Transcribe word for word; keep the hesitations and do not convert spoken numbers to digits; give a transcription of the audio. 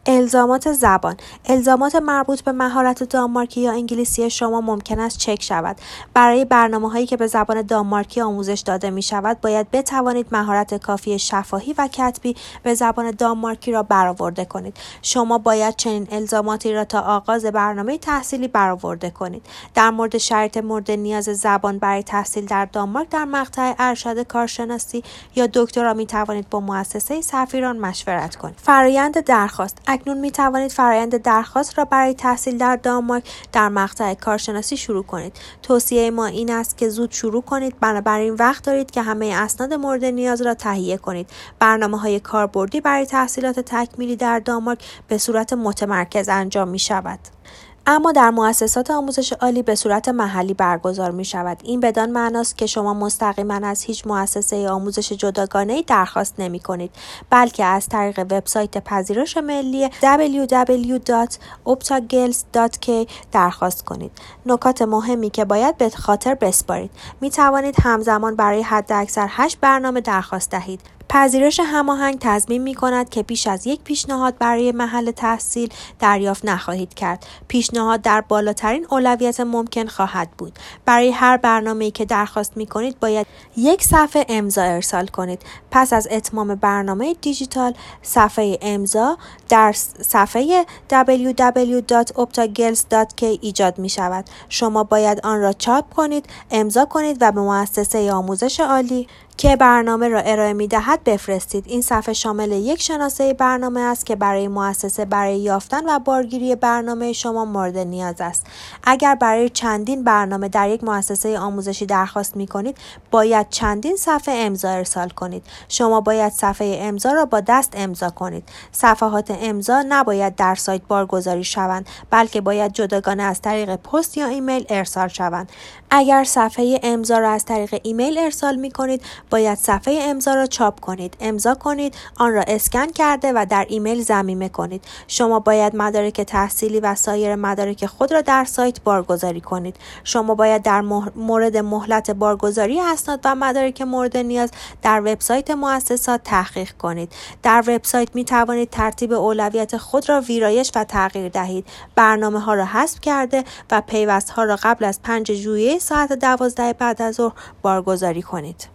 الزامات زبان. الزامات مربوط به مهارت دانمارکی یا انگلیسی شما ممکن است چک شود. برای برنامه‌هایی که به زبان دانمارکی آموزش داده می‌شود، باید بتوانید مهارت کافی شفاهی و کتبی به زبان دانمارکی را برآورده کنید. شما باید چنین الزاماتی را تا آغاز برنامه تحصیلی برآورده کنید. در مورد شرایط مورد نیاز زبان برای تحصیل در دانمارک در مقطع ارشد کارشناسی یا دکترا می‌توانید با مؤسسه سفیران مشورت کنید. فرآیند درخواست. اکنون می توانید فرآیند درخواست را برای تحصیل در دانمارک در مقطع کارشناسی شروع کنید. توصیه ما این است که زود شروع کنید، بنابراین وقت دارید که همه اسناد مورد نیاز را تهیه کنید. برنامه‌های کاربردی برای تحصیلات تکمیلی در دانمارک به صورت متمرکز انجام می شود. اما در مؤسسات آموزش عالی به صورت محلی برگزار می شود. این بدان معناست که شما مستقیما از هیچ مؤسسه آموزش جداگانه‌ای درخواست نمی کنید، بلکه از طریق وبسایت پذیرش ملی دبلیو دبلیو دبلیو دات اپتاگلز دات کی درخواست کنید. نکات مهمی که باید به خاطر بسپارید: می توانید همزمان برای حداکثر هشت برنامه درخواست دهید. پذیرش هماهنگ تضمین می‌کند که بیش از یک پیشنهاد برای محل تحصیل دریافت نخواهید کرد. پیشنهاد در بالاترین اولویت ممکن خواهد بود. برای هر برنامه‌ای که درخواست می‌کنید باید یک صفحه امضا ارسال کنید. پس از اتمام برنامه دیجیتال، صفحه امضا در صفحه دبلیو دبلیو دبلیو دات اپتاگلز دات کی ایجاد می‌شود. شما باید آن را چاپ کنید، امضا کنید و به مؤسسه آموزش عالی که برنامه را ارائه می‌دهد بفرستید. این صفحه شامل یک شناسه برنامه است که برای مؤسسه برای یافتن و بارگیری برنامه شما مورد نیاز است. اگر برای چندین برنامه در یک مؤسسه آموزشی درخواست می‌کنید، باید چندین صفحه امضا ارسال کنید. شما باید صفحه امضا را با دست امضا کنید. صفحات امضا نباید در سایت بارگذاری شوند، بلکه باید جداگانه از طریق پست یا ایمیل ارسال شوند. اگر صفحه امضا را از طریق ایمیل ارسال می‌کنید، باید صفحه امضا را چاپ کنید، امضا کنید، آن را اسکن کرده و در ایمیل ضمیمه کنید. شما باید مدارک تحصیلی و سایر مدارک خود را در سایت بارگذاری کنید. شما باید در مورد مهلت بارگذاری اسناد و مدارک مورد نیاز در وبسایت مؤسسات تحقیق کنید. در وبسایت می توانید ترتیب اولویت خود را ویرایش و تغییر دهید. برنامه ها را حذف کرده و پیوست ها را قبل از پنجم ژوئیه ساعت دوازده بعد از ظهر بارگذاری کنید.